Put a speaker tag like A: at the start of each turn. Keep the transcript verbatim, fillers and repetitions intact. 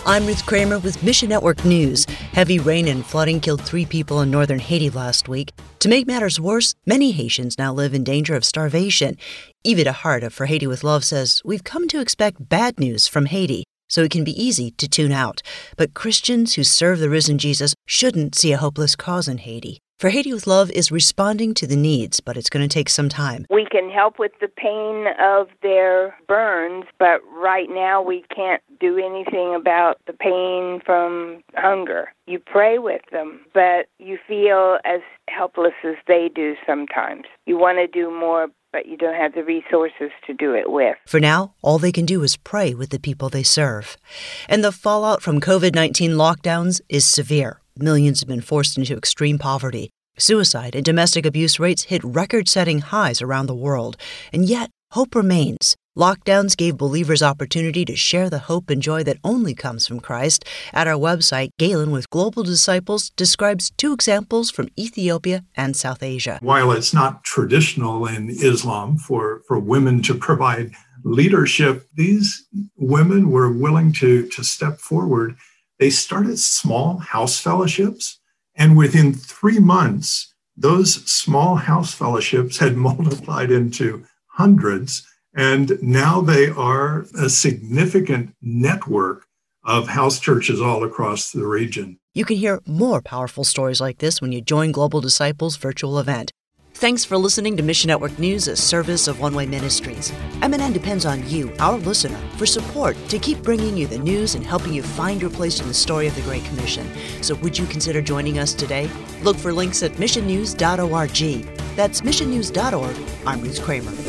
A: I'm Ruth Kramer with Mission Network News. Heavy rain and flooding killed three people in northern Haiti last week. To make matters worse, many Haitians now live in danger of starvation. Evita Hart of For Haiti with Love says, "We've come to expect bad news from Haiti, so it can be easy to tune out. But Christians who serve the risen Jesus shouldn't see a hopeless cause in Haiti." For Haiti with Love is responding to the needs, but it's going to take some time.
B: We can help with the pain of their burns, but right now we can't do anything about the pain from hunger. You pray with them, but you feel as helpless as they do sometimes. You want to do more, but you don't have the resources to do it with.
A: For now, all they can do is pray with the people they serve. And the fallout from covid nineteen lockdowns is severe. Millions have been forced into extreme poverty. Suicide and domestic abuse rates hit record-setting highs around the world. And yet, hope remains. Lockdowns gave believers opportunity to share the hope and joy that only comes from Christ. At our website, Galen with Global Disciples describes two examples from Ethiopia and South Asia.
C: While it's not traditional in Islam for, for women to provide leadership, these women were willing to, to step forward. They started small house fellowships, and within three months, those small house fellowships had multiplied into hundreds, and now they are a significant network of house churches all across the region.
A: You can hear more powerful stories like this when you join Global Disciples' virtual event. Thanks for listening to Mission Network News, a service of One Way Ministries. M N N depends on you, our listener, for support to keep bringing you the news and helping you find your place in the story of the Great Commission. So would you consider joining us today? Look for links at mission news dot org. That's mission news dot org. I'm Ruth Kramer.